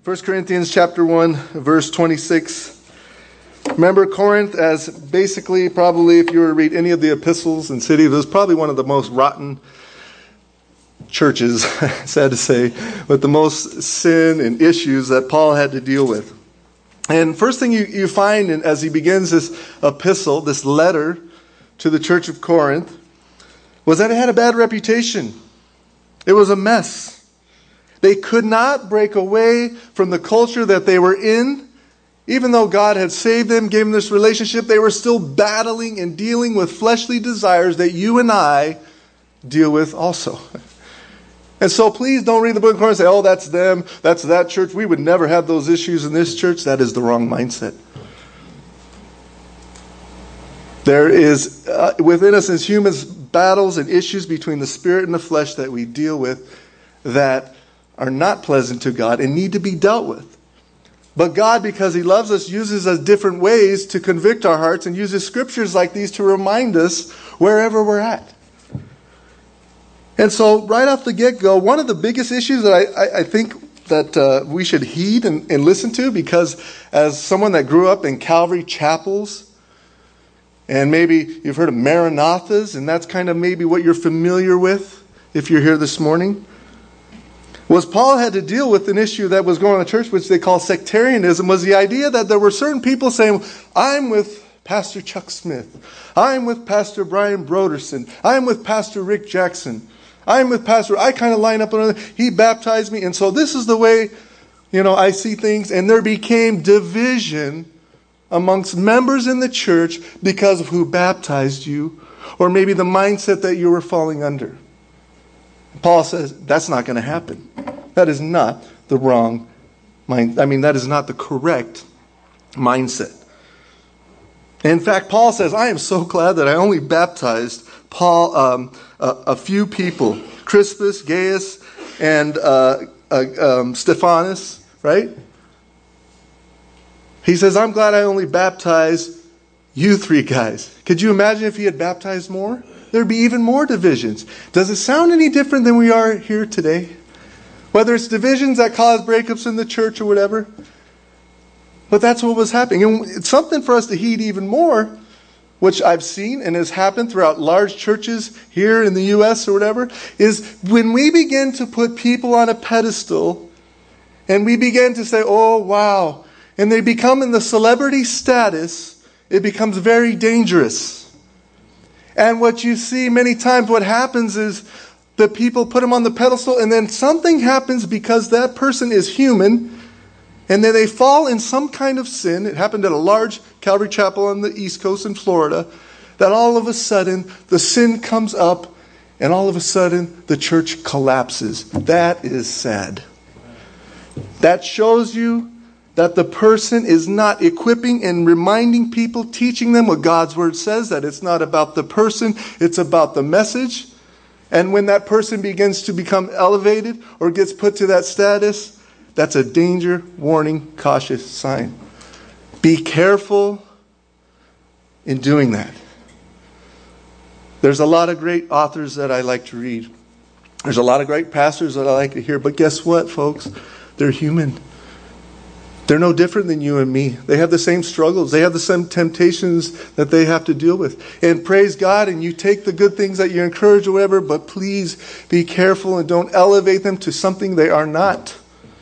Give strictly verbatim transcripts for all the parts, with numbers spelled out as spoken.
First Corinthians chapter one, verse twenty-six. Remember Corinth as basically, probably if you were to read any of the epistles and cities, it was probably one of the most rotten churches, sad to say, with the most sin and issues that Paul had to deal with. And first thing you, you find in, as he begins this epistle, this letter to the church of Corinth, was that it had a bad reputation. It was a mess. They could not break away from the culture that they were in. Even though God had saved them, gave them this relationship, they were still battling and dealing with fleshly desires that you and I deal with also. And so please don't read the book of Corinth and say, oh, that's them, that's that church. We would never have those issues in this church. That is the wrong mindset. There is, uh, within us as humans, battles and issues between the spirit and the flesh that we deal with that are not pleasant to God and need to be dealt with. But God, because He loves us, uses us different ways to convict our hearts and uses scriptures like these to remind us wherever we're at. And so right off the get-go, one of the biggest issues that I, I, I think that uh, we should heed and, and listen to, because as someone that grew up in Calvary chapels, and maybe you've heard of Maranathas, and that's kind of maybe what you're familiar with if you're here this morning, was Paul had to deal with an issue that was going on in the church, which they call sectarianism, was the idea that there were certain people saying, I'm with Pastor Chuck Smith. I'm with Pastor Brian Broderson. I'm with Pastor Rick Jackson. I'm with Pastor, I kind of line up, and he baptized me. And so this is the way, you know, I see things. And there became division amongst members in the church because of who baptized you, or maybe the mindset that you were falling under. Paul says that's not going to happen. That is not the wrong mind. I mean, that is not the correct mindset. In fact, Paul says, I am so glad that I only baptized Paul, um, a, a few people, Crispus, Gaius, and uh, uh, um, Stephanus, right? He says, I'm glad I only baptized you three guys. Could you imagine if he had baptized more? There'd be even more divisions. Does it sound any different than we are here today? Whether it's divisions that cause breakups in the church or whatever. But that's what was happening. And it's something for us to heed even more, which I've seen and has happened throughout large churches here in the U S or whatever, is when we begin to put people on a pedestal and we begin to say, oh, wow, and they become in the celebrity status, it becomes very dangerous. And what you see many times, what happens is the people put them on the pedestal, and then something happens because that person is human, and then they fall in some kind of sin. It happened at a large Calvary chapel on the East Coast in Florida, that all of a sudden the sin comes up, and all of a sudden the church collapses. That is sad. That shows you that the person is not equipping and reminding people, teaching them what God's Word says, that it's not about the person, it's about the message. And when that person begins to become elevated or gets put to that status, that's a danger, warning, cautious sign. Be careful in doing that. There's a lot of great authors that I like to read. There's a lot of great pastors that I like to hear. But guess what, folks? They're human. They're no different than you and me. They have the same struggles. They have the same temptations that they have to deal with. And praise God, and you take the good things that you encourage or whatever, but please be careful and don't elevate them to something they are not.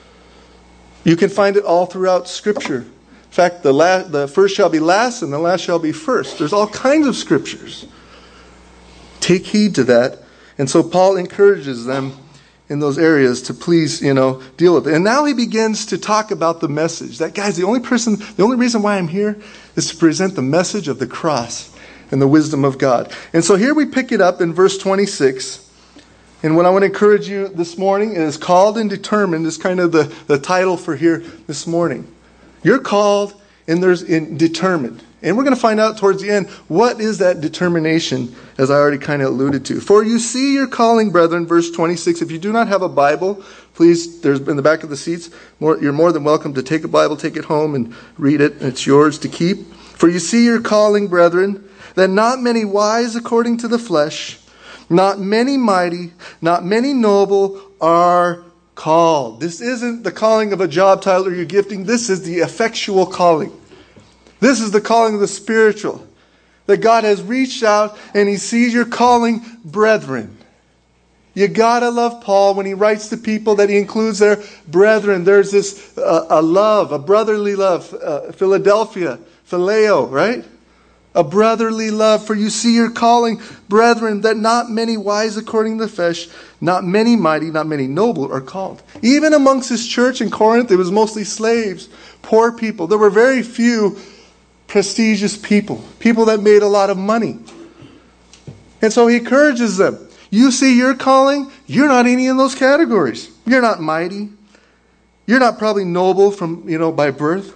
You can find it all throughout Scripture. In fact, the, last, the first shall be last and the last shall be first. There's all kinds of scriptures. Take heed to that. And so Paul encourages them in those areas to please, you know, deal with it. And now he begins to talk about the message. That, guys, the only person, the only reason why I'm here is to present the message of the cross and the wisdom of God. And so here we pick it up in verse twenty-six. And what I want to encourage you this morning is called and determined is kind of the, the title for here this morning. You're called and there's in determined. And we're going to find out towards the end, what is that determination, as I already kind of alluded to. For you see your calling, brethren, verse twenty-six. If you do not have a Bible, please, there's in the back of the seats, more, you're more than welcome to take a Bible, take it home and read it. It's yours to keep. For you see your calling, brethren, that not many wise according to the flesh, not many mighty, not many noble are called. This isn't the calling of a job title or your gifting. This is the effectual calling. This is the calling of the spiritual. That God has reached out and He sees your calling, brethren. You gotta love Paul when he writes to people that he includes their brethren. There's this uh, a love, a brotherly love. Uh, Philadelphia, phileo, right? A brotherly love. For you see your calling, brethren, that not many wise according to the flesh, not many mighty, not many noble are called. Even amongst his church in Corinth, it was mostly slaves, poor people. There were very few prestigious people, people that made a lot of money. And so he encourages them. You see your calling, you're not any in those categories. You're not mighty. You're not probably noble from, you know, by birth.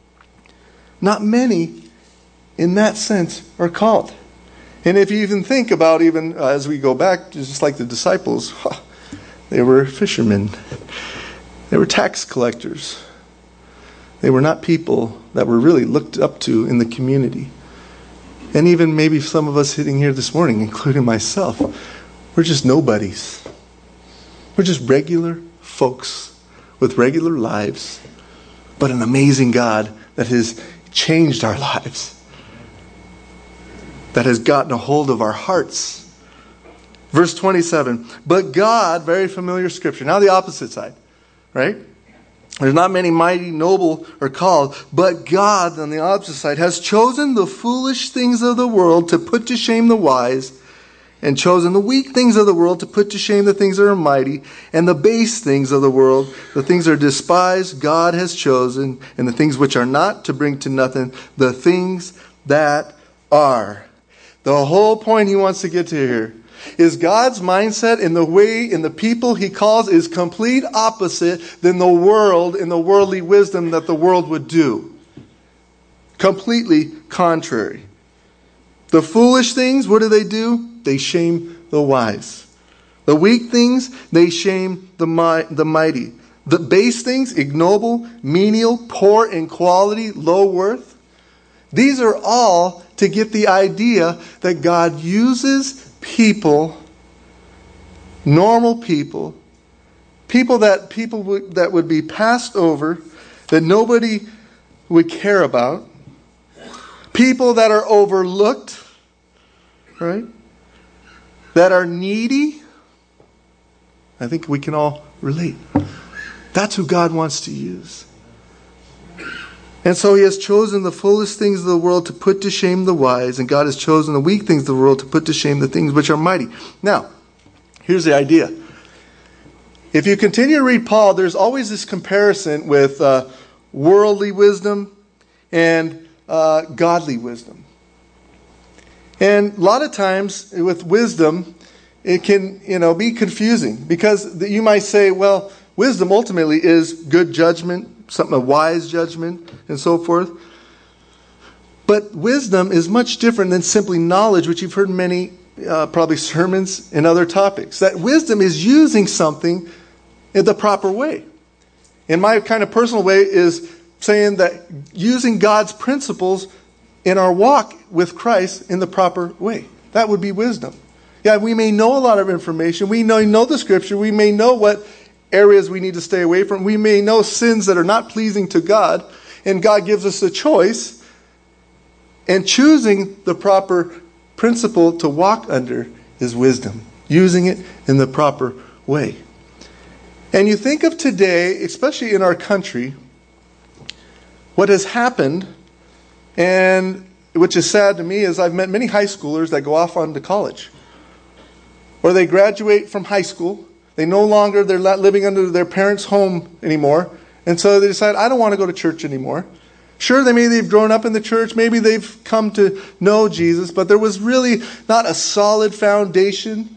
Not many in that sense are called. And if you even think about, even uh, as we go back, just like the disciples, huh, they were fishermen. They were tax collectors. They were not people that were really looked up to in the community. And even maybe some of us sitting here this morning, including myself, we're just nobodies. We're just regular folks with regular lives, but an amazing God that has changed our lives, that has gotten a hold of our hearts. Verse twenty-seven, but God, very familiar scripture. Now the opposite side, right? There's not many mighty, noble are called, but God, on the opposite side, has chosen the foolish things of the world to put to shame the wise, and chosen the weak things of the world to put to shame the things that are mighty, and the base things of the world, the things that are despised, God has chosen, and the things which are not, to bring to nothing the things that are. The whole point he wants to get to here is God's mindset in the way, in the people he calls, is complete opposite than the world, in the worldly wisdom that the world would do. Completely contrary. The foolish things, what do they do? They shame the wise. The weak things, they shame the, mi- the mighty. The base things, ignoble, menial, poor in quality, low worth. These are all to get the idea that God uses people, normal people, people that people would, that would be passed over, that nobody would care about, people that are overlooked, right? That are needy. I think we can all relate. That's who God wants to use. And so he has chosen the foolish things of the world to put to shame the wise, and God has chosen the weak things of the world to put to shame the things which are mighty. Now, here's the idea. If you continue to read Paul, there's always this comparison with uh, worldly wisdom and uh, godly wisdom. And a lot of times with wisdom, it can, you know, be confusing, because you might say, well, wisdom ultimately is good judgment, something a wise judgment, and so forth. But wisdom is much different than simply knowledge, which you've heard in many uh, probably sermons and other topics. That wisdom is using something in the proper way. And my kind of personal way is saying that using God's principles in our walk with Christ in the proper way. That would be wisdom. Yeah, we may know a lot of information. We know, know the scripture. We may know what areas we need to stay away from. We may know sins that are not pleasing to God. And God gives us a choice. And choosing the proper principle to walk under is wisdom. Using it in the proper way. And you think of today, especially in our country, what has happened, and which is sad to me, is I've met many high schoolers that go off on to college. Or they graduate from high school. They no longer, they're not living under their parents' home anymore. And so they decide, I don't want to go to church anymore. Sure, they maybe they've grown up in the church. Maybe they've come to know Jesus. But there was really not a solid foundation.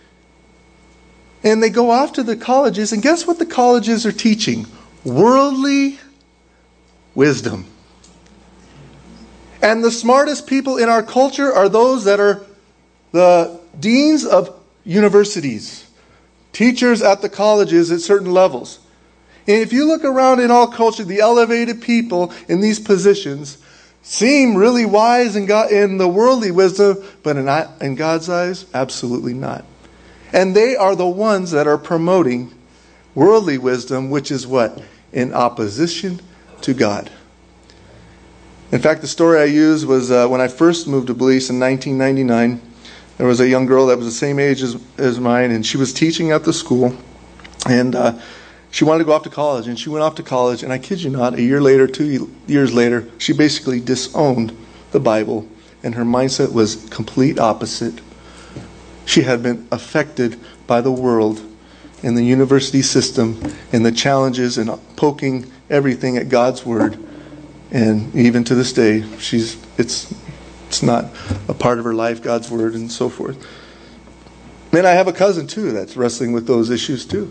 And they go off to the colleges. And guess what the colleges are teaching? Worldly wisdom. And the smartest people in our culture are those that are the deans of universities, teachers at the colleges at certain levels. And if you look around in all culture, the elevated people in these positions seem really wise in, God, in the worldly wisdom, but in, in God's eyes, absolutely not. And they are the ones that are promoting worldly wisdom, which is what? In opposition to God. In fact, the story I used was uh, when I first moved to Belize in nineteen ninety-nine. There was a young girl that was the same age as, as mine, and she was teaching at the school. And uh, she wanted to go off to college, and she went off to college. And I kid you not, a year later, two years later, she basically disowned the Bible, and her mindset was complete opposite. She had been affected by the world and the university system and the challenges and poking everything at God's Word. And even to this day, she's it's it's not a part of her life, God's Word, and so forth. And I have a cousin too that's wrestling with those issues too.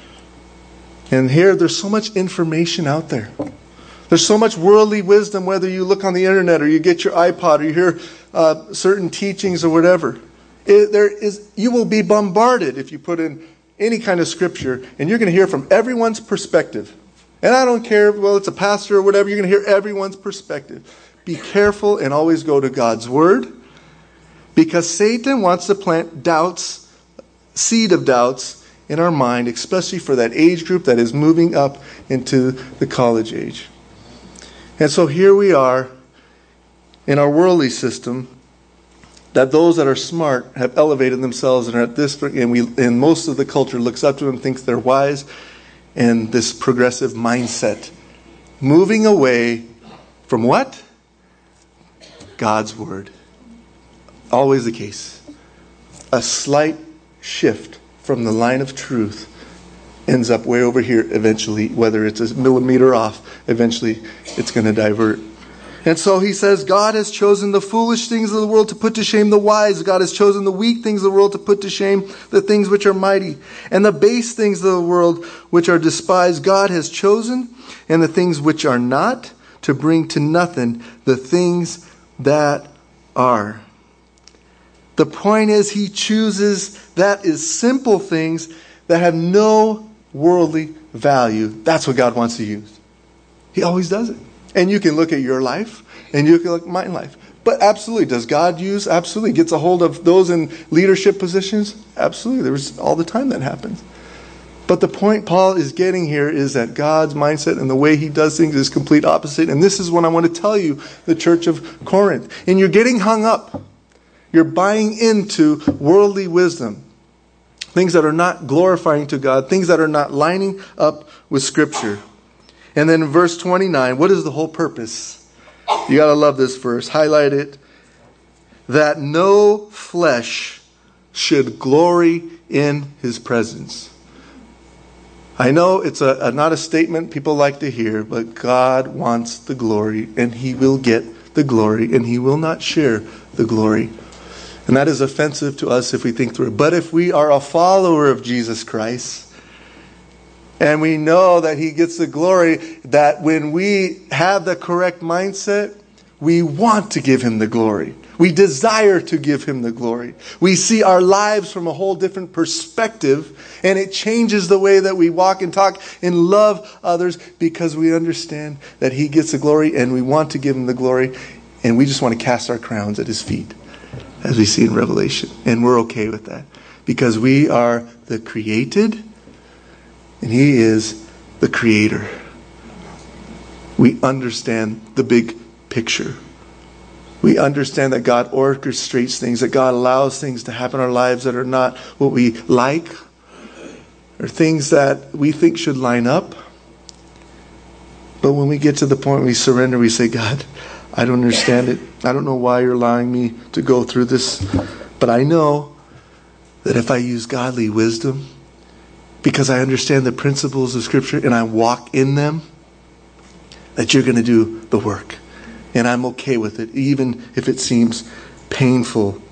And here, there's so much information out there. There's so much worldly wisdom, whether you look on the internet or you get your iPod or you hear uh, certain teachings or whatever. It, there is, you will be bombarded if you put in any kind of scripture, and you're going to hear from everyone's perspective. And I don't care, well, it's a pastor or whatever, you're going to hear everyone's perspective. Be careful and always go to God's Word, because Satan wants to plant doubts, seed of doubts in our mind, especially for that age group that is moving up into the college age. And so here we are in our worldly system, that those that are smart have elevated themselves and are at this, and we, and most of the culture looks up to them, thinks they're wise, and this progressive mindset, moving away from what? God's Word. Always the case. A slight shift from the line of truth ends up way over here eventually, whether it's a millimeter off, eventually it's going to divert. And so he says, God has chosen the foolish things of the world to put to shame the wise. God has chosen the weak things of the world to put to shame the things which are mighty. And the base things of the world which are despised, God has chosen, and the things which are not, to bring to nothing the things that are. The point is, he chooses that is simple things that have no worldly value. That's what God wants to use. He always does it. And you can look at your life, and you can look at my life. But absolutely, does God use? Absolutely. Gets a hold of those in leadership positions? Absolutely. There's all the time that happens. But the point Paul is getting here is that God's mindset and the way he does things is complete opposite. And this is what I want to tell you, the church of Corinth. And you're getting hung up. You're buying into worldly wisdom. Things that are not glorifying to God. Things that are not lining up with Scripture. And then in verse twenty-nine, what is the whole purpose? You got to love this verse. Highlight it. That no flesh should glory in his presence. I know it's a, a not a statement people like to hear, but God wants the glory, and he will get the glory, and he will not share the glory. And that is offensive to us if we think through it. But if we are a follower of Jesus Christ, and we know that he gets the glory, that when we have the correct mindset, we want to give him the glory. We desire to give him the glory. We see our lives from a whole different perspective, and it changes the way that we walk and talk and love others, because we understand that he gets the glory and we want to give him the glory, and we just want to cast our crowns at his feet, as we see in Revelation. And we're okay with that, because we are the created and he is the creator. We understand the big picture. We understand that God orchestrates things, that God allows things to happen in our lives that are not what we like, or things that we think should line up. But when we get to the point we surrender, we say, God, I don't understand it. I don't know why you're allowing me to go through this. But I know that if I use godly wisdom, because I understand the principles of Scripture and I walk in them, that you're going to do the work. And I'm okay with it, even if it seems painful.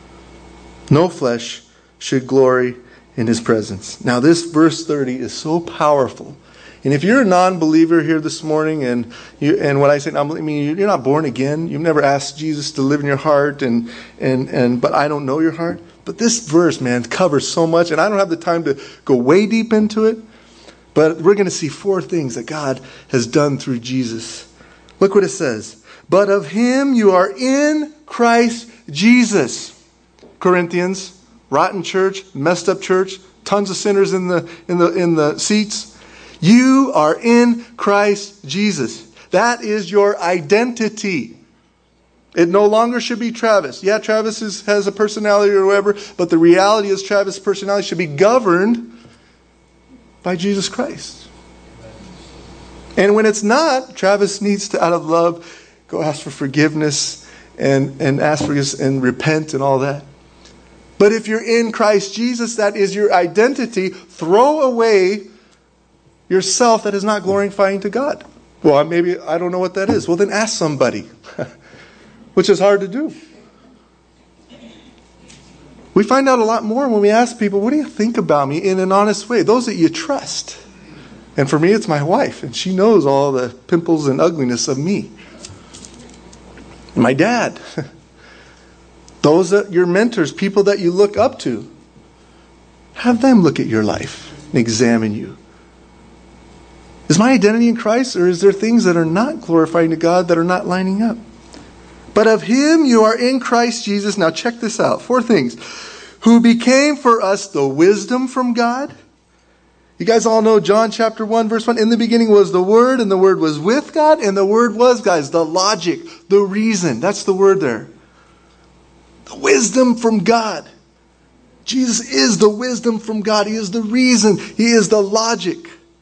No flesh should glory in his presence. Now this verse thirty is so powerful. And if you're a non-believer here this morning, and you, and when I say non-believer, I mean you're not born again. You've never asked Jesus to live in your heart, and and and but I don't know your heart. But this verse, man, covers so much, and I don't have the time to go way deep into it. But we're going to see four things that God has done through Jesus. Look what it says. But of him you are in Christ Jesus. Corinthians, rotten church, messed up church, tons of sinners in the in the in the seats. You are in Christ Jesus. That is your identity. It no longer should be Travis. Yeah, Travis is, has a personality or whatever, but the reality is Travis' personality should be governed by Jesus Christ. And when it's not, Travis needs to, out of love, go ask for forgiveness and, and ask for forgiveness and repent and all that. But if you're in Christ Jesus, that is your identity. Throw away yourself that is not glorifying to God. Well, maybe I don't know what that is. Well, then ask somebody, which is hard to do. We find out a lot more when we ask people, what do you think about me, in an honest way? Those that you trust. And for me, it's my wife, and she knows all the pimples and ugliness of me. My dad. Those that your mentors, people that you look up to. Have them look at your life and examine you. Is my identity in Christ, or is there things that are not glorifying to God that are not lining up? But of Him you are in Christ Jesus. Now check this out. Four things. Who became for us the wisdom from God. You guys all know John chapter one verse one. In the beginning was the Word, and the Word was with God, and the Word was, guys, the logic, the reason. That's the word there. The wisdom from God. Jesus is the wisdom from God. He is the reason. He is the logic.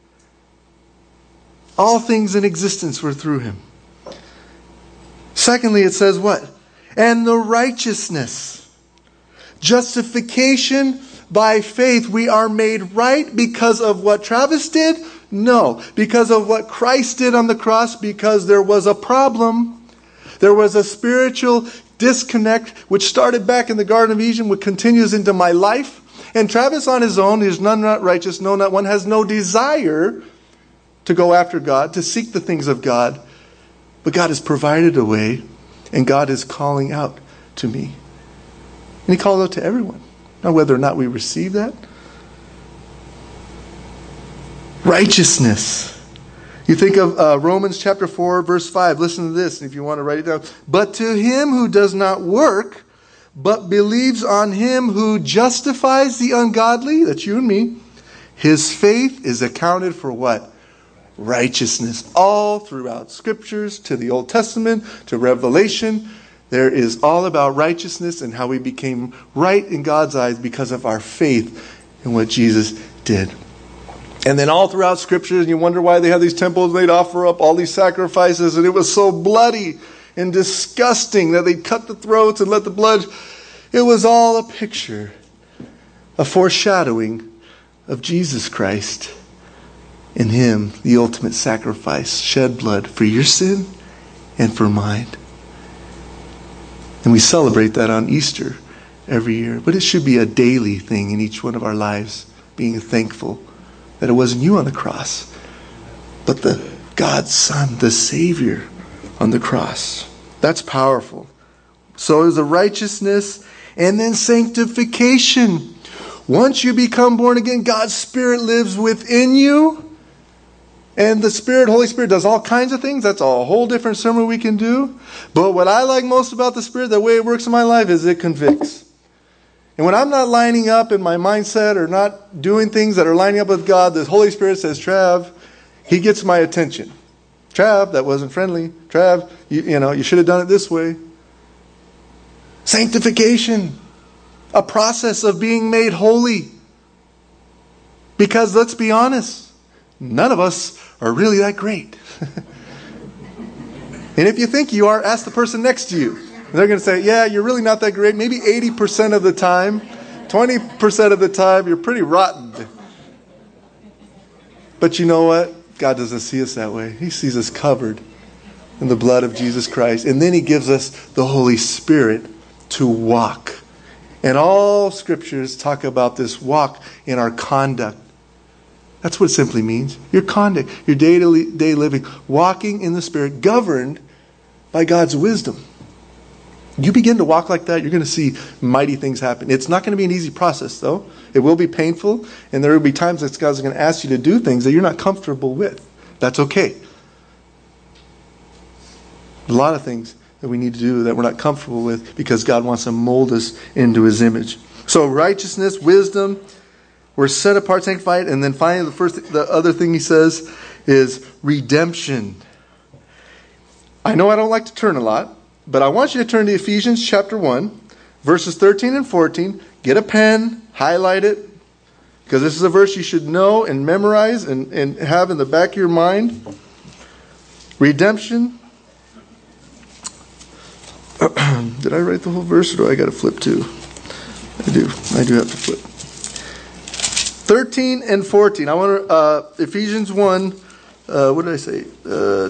All things in existence were through Him. Secondly, it says what? And the righteousness. Justification by faith. We are made right because of what Travis did? No. Because of what Christ did on the cross, because there was a problem. There was a spiritual disconnect which started back in the Garden of Eden, which continues into my life. And Travis on his own, is none not righteous, no not one, has no desire to go after God, to seek the things of God. But God has provided a way, and God is calling out to me. And He called out to everyone. Now whether or not we receive that. Righteousness. You think of uh, Romans chapter four, verse five. Listen to this if you want to write it down. But to him who does not work, but believes on Him who justifies the ungodly, that's you and me, his faith is accounted for what? Righteousness. All throughout Scriptures, to the Old Testament, to Revelation, there is all about righteousness and how we became right in God's eyes because of our faith in what Jesus did. And then all throughout Scripture, and you wonder why they have these temples, they'd offer up all these sacrifices, and it was so bloody and disgusting that they'd cut the throats and let the blood. It was all a picture, a foreshadowing of Jesus Christ. In Him, the ultimate sacrifice, shed blood for your sin and for mine. And we celebrate that on Easter every year. But it should be a daily thing in each one of our lives, being thankful that it wasn't you on the cross, but the God's Son, the Savior on the cross. That's powerful. So is the righteousness and then sanctification. Once you become born again, God's Spirit lives within you. And the Spirit, Holy Spirit, does all kinds of things. That's a whole different sermon we can do. But what I like most about the Spirit, the way it works in my life, is it convicts. And when I'm not lining up in my mindset or not doing things that are lining up with God, the Holy Spirit says, Trav, He gets my attention. Trav, that wasn't friendly. Trav, you, you know, you should have done it this way. Sanctification. A process of being made holy. Because let's be honest, none of us are really that great. And if you think you are, ask the person next to you. And they're going to say, yeah, you're really not that great. Maybe eighty percent of the time, twenty percent of the time, you're pretty rotten. But you know what? God doesn't see us that way. He sees us covered in the blood of Jesus Christ. And then He gives us the Holy Spirit to walk. And all Scriptures talk about this walk in our conduct. That's what it simply means. Your conduct, your day-to-day living, walking in the Spirit, governed by God's wisdom. You begin to walk like that, you're going to see mighty things happen. It's not going to be an easy process, though. It will be painful, and there will be times that God's going to ask you to do things that you're not comfortable with. That's okay. A lot of things that we need to do that we're not comfortable with because God wants to mold us into His image. So righteousness, wisdom, We're set apart, sanctified. And then finally, the first, the other thing he says is redemption. I know I don't like to turn a lot, but I want you to turn to Ephesians chapter one, verses thirteen and fourteen. Get a pen, highlight it, because this is a verse you should know and memorize and, and have in the back of your mind. Redemption. Did I write the whole verse, or do I got to flip too? I do. I do have to flip. thirteen and fourteen. I want to, uh, Ephesians one, uh, what did I say? Uh,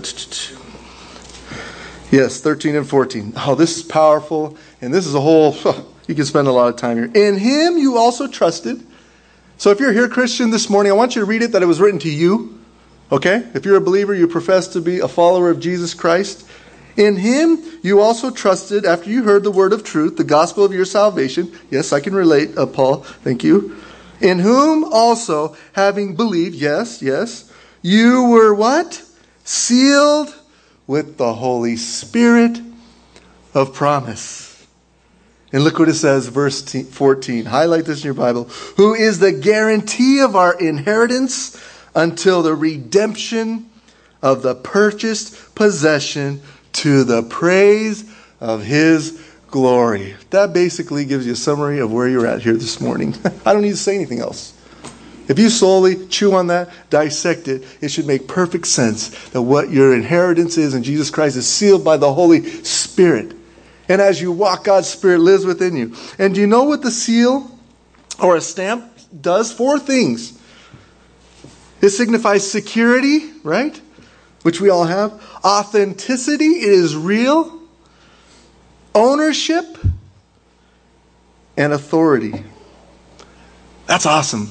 yes, thirteen and fourteen. Oh, this is powerful. And this is a whole, you can spend a lot of time here. In him you also trusted. So if you're here, Christian, this morning, I want you to read it that it was written to you. Okay? If you're a believer, you profess to be a follower of Jesus Christ. In him you also trusted after you heard the word of truth, the gospel of your salvation. Yes, I can relate, uh, Paul. Thank you. In whom also, having believed, yes, yes, you were what? Sealed with the Holy Spirit of promise. And look what it says, verse fourteen. Highlight this in your Bible. Who is the guarantee of our inheritance until the redemption of the purchased possession to the praise of his glory. That basically gives you a summary of where you're at here this morning. I don't need to say anything else. If you slowly chew on that, dissect it, it should make perfect sense that what your inheritance is in Jesus Christ is sealed by the Holy Spirit. And as you walk, God's Spirit lives within you. And do you know what the seal or a stamp does? Four things. It signifies security, right? Which we all have. Authenticity, it is real. Ownership and authority. That's awesome.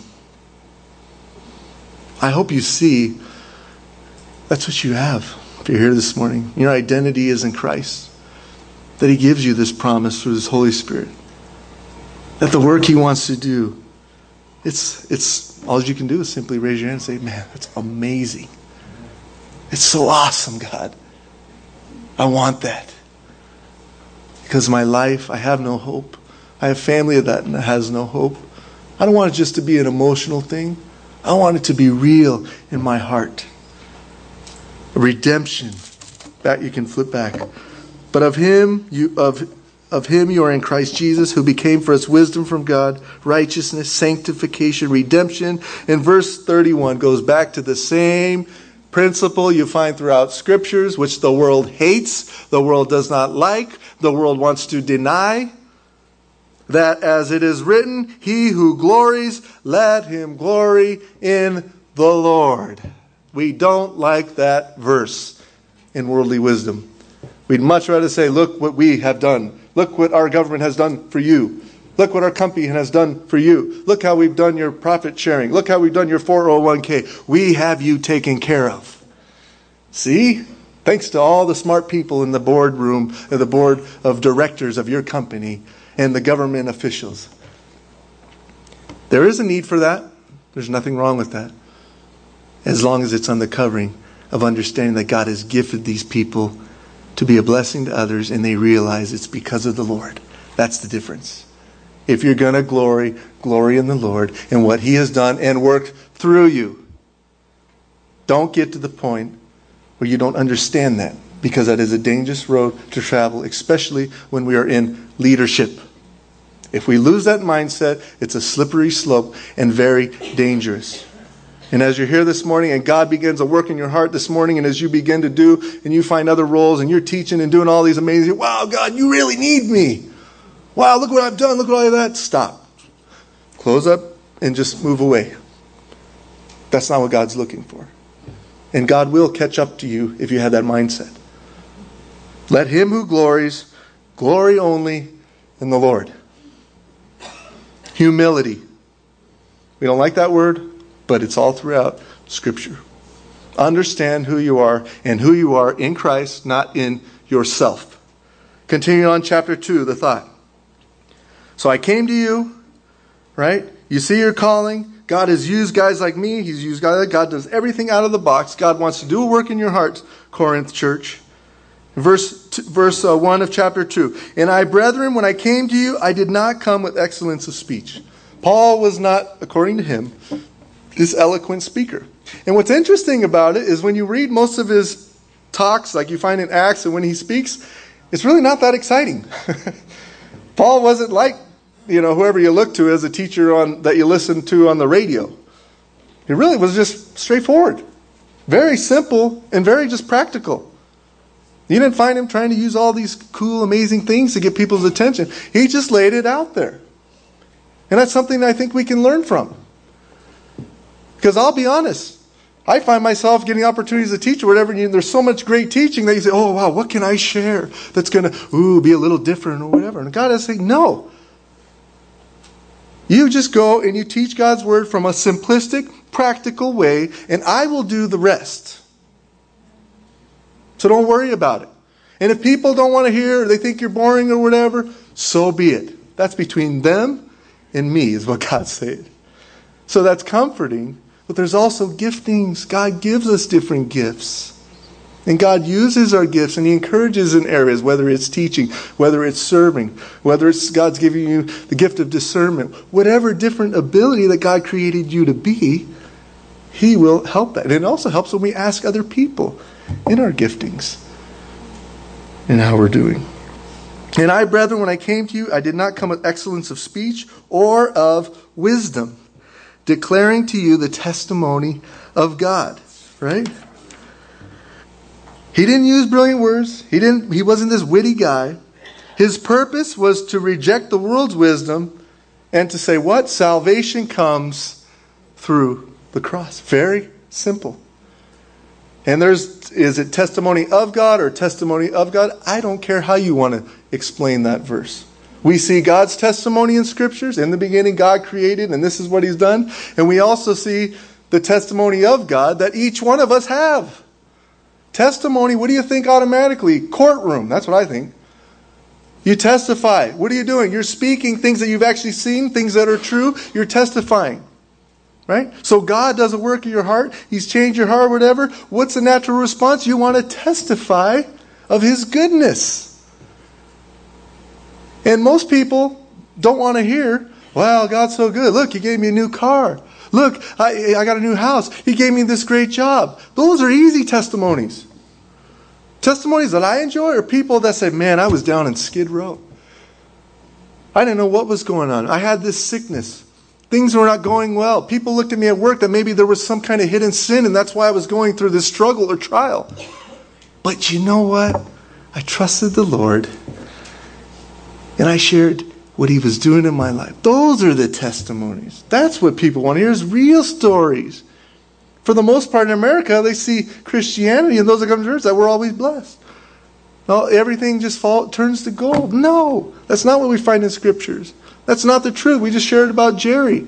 I hope you see that's what you have if you're here this morning. Your identity is in Christ. That he gives you this promise through his Holy Spirit. That the work he wants to do, it's it's all you can do is simply raise your hand and say, man, that's amazing. It's so awesome, God. I want that. Because my life, I have no hope. I have family that has no hope. I don't want it just to be an emotional thing. I want it to be real in my heart. A redemption. That you can flip back. But of him, you of of him you are in Christ Jesus, who became for us wisdom from God, righteousness, sanctification, redemption. And verse thirty-one goes back to the same principle you find throughout scriptures, which the world hates, the world does not like, the world wants to deny. That as it is written, he who glories, let him glory in the Lord. We don't like that verse in worldly wisdom. We'd much rather say, look what we have done. Look what our government has done for you. Look what our company has done for you. Look how we've done your profit sharing. Look how we've done your four oh one k. We have you taken care of. See? Thanks to all the smart people in the boardroom, or the board of directors of your company and the government officials. There is a need for that. There's nothing wrong with that. As long as it's on the covering of understanding that God has gifted these people to be a blessing to others and they realize it's because of the Lord. That's the difference. If you're going to glory, glory in the Lord and what he has done and worked through you. Don't get to the point where you don't understand that, because that is a dangerous road to travel, especially when we are in leadership. If we lose that mindset, it's a slippery slope and very dangerous. And as you're here this morning and God begins to work in your heart this morning, and as you begin to do and you find other roles and you're teaching and doing all these amazing, wow, God, you really need me. Wow, look what I've done. Look at all of that. Stop. Close up and just move away. That's not what God's looking for. And God will catch up to you if you have that mindset. Let him who glories, glory only in the Lord. Humility. We don't like that word, but it's all throughout Scripture. Understand who you are and who you are in Christ, not in yourself. Continue on chapter two, the thought. So I came to you, right? You see your calling. God has used guys like me. He's used guys like God does everything out of the box. God wants to do a work in your heart, Corinth church. Verse two, verse uh, one of chapter two. And I, brethren, when I came to you, I did not come with excellence of speech. Paul was not, according to him, this eloquent speaker. And what's interesting about it is when you read most of his talks, like you find in Acts, and when he speaks, it's really not that exciting. Paul wasn't like, you know, whoever you look to as a teacher on that you listen to on the radio. He really was just straightforward. Very simple and very just practical. You didn't find him trying to use all these cool, amazing things to get people's attention. He just laid it out there. And that's something I think we can learn from. Because I'll be honest, I find myself getting opportunities to teach or whatever, and there's so much great teaching that you say, oh, wow, what can I share that's going to ooh, be a little different or whatever. And God has to say, no. You just go and you teach God's word from a simplistic, practical way, and I will do the rest. So don't worry about it. And if people don't want to hear or they think you're boring or whatever, so be it. That's between them and me, is what God said. So that's comforting. But there's also giftings. God gives us different gifts. And God uses our gifts and He encourages in areas, whether it's teaching, whether it's serving, whether it's God's giving you the gift of discernment. Whatever different ability that God created you to be, He will help that. And it also helps when we ask other people in our giftings and how we're doing. And I, brethren, when I came to you, I did not come with excellence of speech or of wisdom, declaring to you the testimony of God. Right? He didn't use brilliant words. He didn't. He wasn't this witty guy. His purpose was to reject the world's wisdom and to say what? Salvation comes through the cross. Very simple. And there's, is it testimony of God or testimony of God? I don't care how you want to explain that verse. We see God's testimony in Scriptures. In the beginning, God created, and this is what He's done. And we also see the testimony of God that each one of us have. Testimony, what do you think automatically? Courtroom, that's what I think. You testify. What are you doing? You're speaking things that you've actually seen, things that are true. You're testifying. Right? So God does a work in your heart. He's changed your heart, whatever. What's the natural response? You want to testify of His goodness. And most people don't want to hear, wow, God's so good. Look, He gave me a new car. Look, I, I got a new house. He gave me this great job. Those are easy testimonies. Testimonies that I enjoy are people that say, man, I was down in Skid Row. I didn't know what was going on. I had this sickness. Things were not going well. People looked at me at work that maybe there was some kind of hidden sin and that's why I was going through this struggle or trial. But you know what? I trusted the Lord and I shared what He was doing in my life. Those are the testimonies. That's what people want to hear, is real stories. For the most part in America, they see Christianity and those that come to church that we're always blessed. No, everything just fall, turns to gold. No, that's not what we find in Scriptures. That's not the truth. We just shared about Jerry.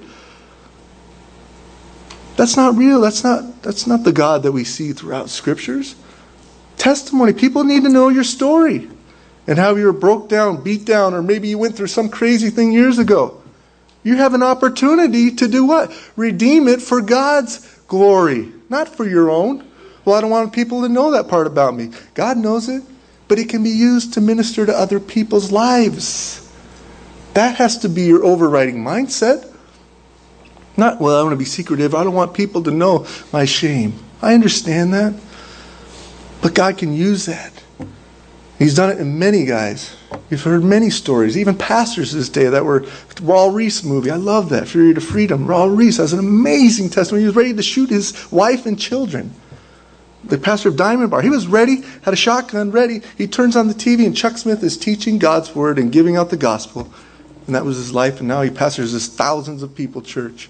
That's not real. That's not, that's not the God that we see throughout Scriptures. Testimony. People need to know your story. And how you were broke down, beat down, or maybe you went through some crazy thing years ago. You have an opportunity to do what? Redeem it for God's glory, not for your own. Well, I don't want people to know that part about me. God knows it, but it can be used to minister to other people's lives. That has to be your overriding mindset. Not, well, I want to be secretive. I don't want people to know my shame. I understand that. But God can use that. He's done it in many guys. You've heard many stories, even pastors this day that were, Raul Reese movie. I love that, Fury to Freedom. Raul Reese has an amazing testimony. He was ready to shoot his wife and children. The pastor of Diamond Bar, he was ready, had a shotgun ready. He turns on the T V and Chuck Smith is teaching God's word and giving out the gospel. And that was his life, and now he pastors this thousands of people church.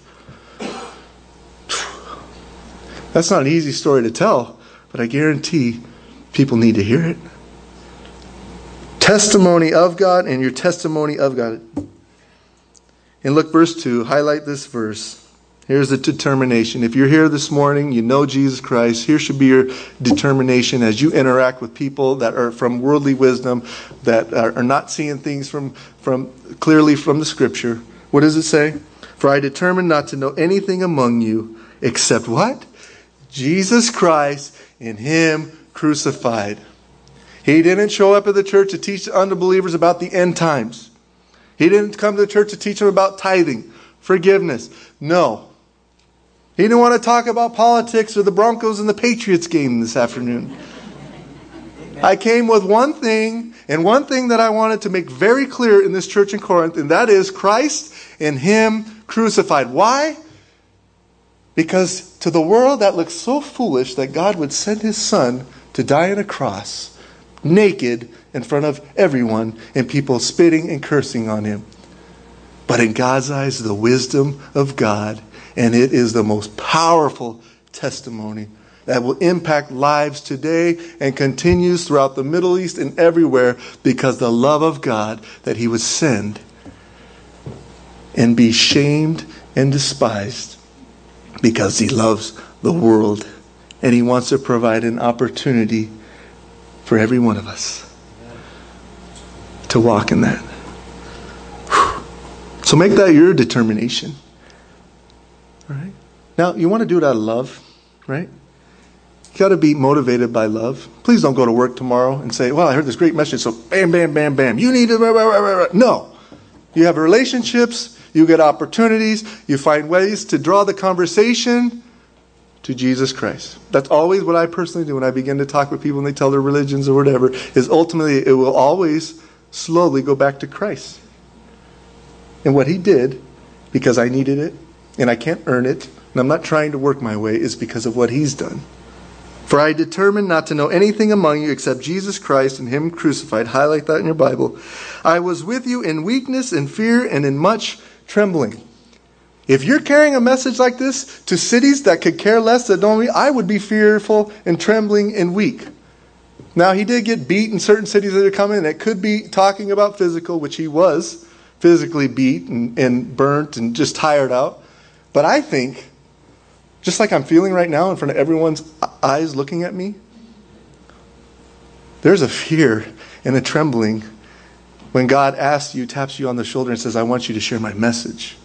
That's not an easy story to tell, but I guarantee people need to hear it. Testimony of God and your testimony of God. And look, verse two, highlight this verse. Here's the determination. If you're here this morning, you know Jesus Christ, here should be your determination as you interact with people that are from worldly wisdom, that are not seeing things from, from clearly from the Scripture. What does it say? For I determined not to know anything among you except what? Jesus Christ and Him crucified. He didn't show up at the church to teach the unbelievers about the end times. He didn't come to the church to teach them about tithing. forgiveness. No. He didn't want to talk about politics or the Broncos and the Patriots game this afternoon. I came with one thing, and one thing that I wanted to make very clear in this church in Corinth, and that is Christ and Him crucified. Why? Because to the world that looks so foolish that God would send His Son to die on a cross, naked in front of everyone, and people spitting and cursing on Him. But in God's eyes, the wisdom of God, and it is the most powerful testimony that will impact lives today and continues throughout the Middle East and everywhere, because the love of God that He would send and be shamed and despised because He loves the world and He wants to provide an opportunity for every one of us to walk in that. So make that your determination. All right? Now, you want to do it out of love, right? You got to be motivated by love. Please don't go to work tomorrow and say, well, I heard this great message, so bam, bam, bam, bam. You need to... No. You have relationships. You get opportunities. You find ways to draw the conversation to Jesus Christ. That's always what I personally do when I begin to talk with people and they tell their religions or whatever, is ultimately it will always slowly go back to Christ. And what He did, because I needed it, and I can't earn it, and I'm not trying to work my way, is because of what He's done. For I determined not to know anything among you except Jesus Christ and Him crucified. Highlight that in your Bible. I was with you in weakness and fear and in much trembling. If you're carrying a message like this to cities that could care less, that don't, I would be fearful and trembling and weak. Now, He did get beat in certain cities that are coming, and it could be talking about physical, which He was physically beat and, and burnt and just tired out. But I think, just like I'm feeling right now in front of everyone's eyes looking at me, there's a fear and a trembling when God asks you, taps you on the shoulder and says, I want you to share my message.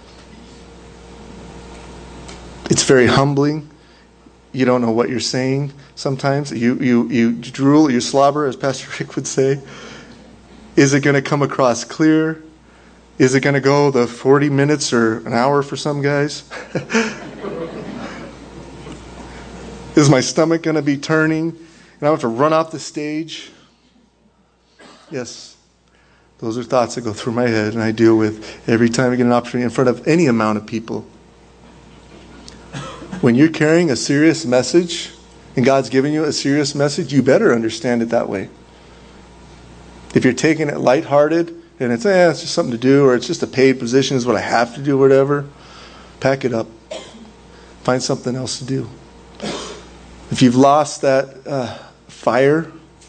It's very humbling. You don't know what you're saying sometimes. You, you, you drool, you slobber, as Pastor Rick would say. Is it going to come across clear? Is it going to go the forty minutes or an hour for some guys? Is my stomach going to be turning and I have to run off the stage? Yes. Those are thoughts that go through my head and I deal with every time I get an opportunity in front of any amount of people. When you're carrying a serious message and God's giving you a serious message, you better understand it that way. If you're taking it lighthearted and it's, eh, it's just something to do, or it's just a paid position, is what I have to do, whatever, pack it up. Find something else to do. If you've lost that uh, fire,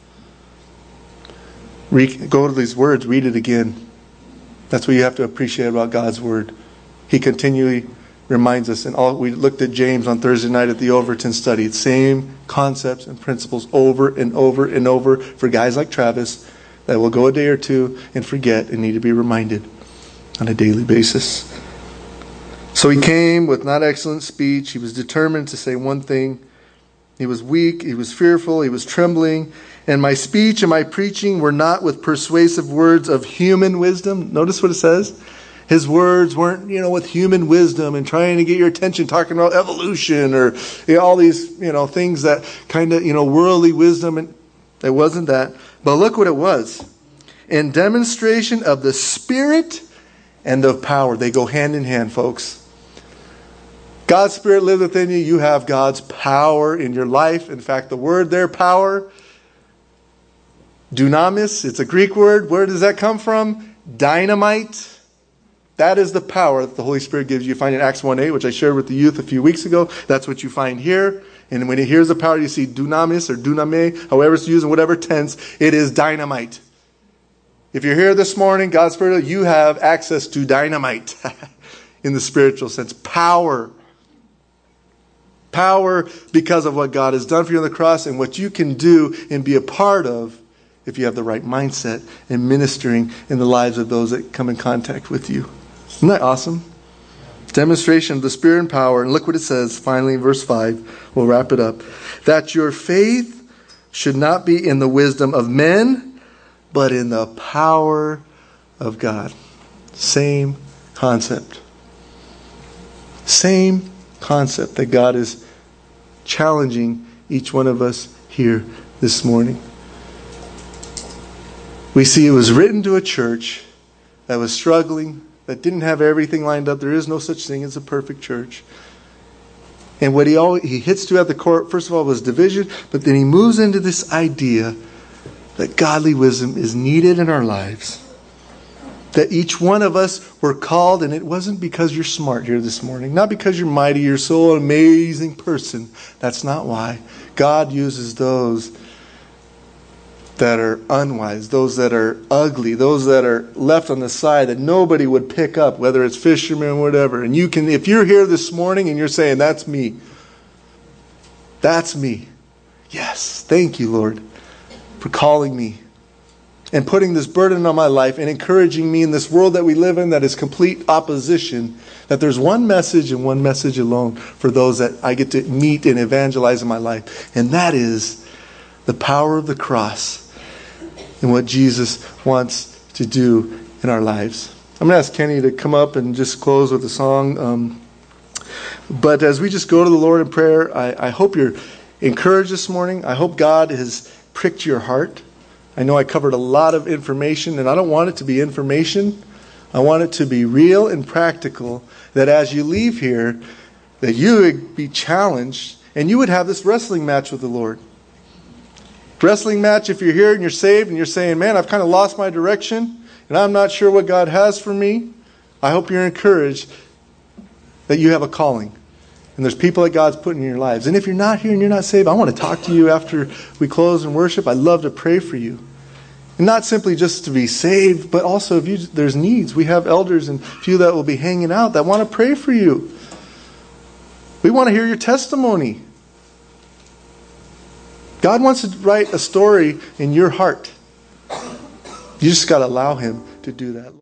re- go to these words, read it again. That's what you have to appreciate about God's Word. He continually reminds us, and all we looked at James on Thursday night at the Overton study. Same concepts and principles over and over and over for guys like Travis that will go a day or two and forget and need to be reminded on a daily basis. So he came with not excellent speech. He was determined to say one thing. He was weak. He was fearful. He was trembling. And my speech and my preaching were not with persuasive words of human wisdom. Notice what it says. His words weren't, you know, with human wisdom and trying to get your attention, talking about evolution or you know, all these, you know, things that kind of, you know, worldly wisdom. And it wasn't that. But look what it was. In demonstration of the Spirit and of power. They go hand in hand, folks. God's Spirit lives within you. You have God's power in your life. In fact, the word there, power, dunamis, it's a Greek word. Where does that come from? Dynamite. That is the power that the Holy Spirit gives you. You find in Acts one eight, which I shared with the youth a few weeks ago. That's what you find here. And when it hears the power, you see dunamis or duname, however it's used in whatever tense, it is dynamite. If you're here this morning, God's Spirit, you have access to dynamite in the spiritual sense. Power. Power because of what God has done for you on the cross and what you can do and be a part of if you have the right mindset in ministering in the lives of those that come in contact with you. Isn't that awesome? Demonstration of the Spirit and power. And look what it says finally in verse five. We'll wrap it up. That your faith should not be in the wisdom of men, but in the power of God. Same concept. Same concept that God is challenging each one of us here this morning. We see it was written to a church that was struggling, that didn't have everything lined up. There is no such thing as a perfect church. And what he always, he hits to at the core, first of all, was division, but then he moves into this idea that godly wisdom is needed in our lives. That each one of us were called, and it wasn't because you're smart here this morning, not because you're mighty, you're so an amazing person. That's not why. God uses those that are unwise, those that are ugly, those that are left on the side that nobody would pick up, whether it's fishermen or whatever. And you can, if you're here this morning and you're saying, that's me, that's me. Yes, thank you, Lord, for calling me and putting this burden on my life and encouraging me in this world that we live in that is complete opposition, that there's one message and one message alone for those that I get to meet and evangelize in my life. And that is the power of the cross and what Jesus wants to do in our lives. I'm going to ask Kenny to come up and just close with a song. Um, but as we just go to the Lord in prayer, I, I hope you're encouraged this morning. I hope God has pricked your heart. I know I covered a lot of information, and I don't want it to be information. I want it to be real and practical, that as you leave here, that you would be challenged and you would have this wrestling match with the Lord. Wrestling match, if you're here and you're saved and you're saying, man, I've kind of lost my direction and I'm not sure what God has for me. I hope you're encouraged that you have a calling. And there's people that God's put in your lives. And if you're not here and you're not saved, I want to talk to you after we close and worship. I'd love to pray for you. And not simply just to be saved, but also if you, there's needs. We have elders and few that will be hanging out that want to pray for you. We want to hear your testimony. God wants to write a story in your heart. You just got to allow Him to do that.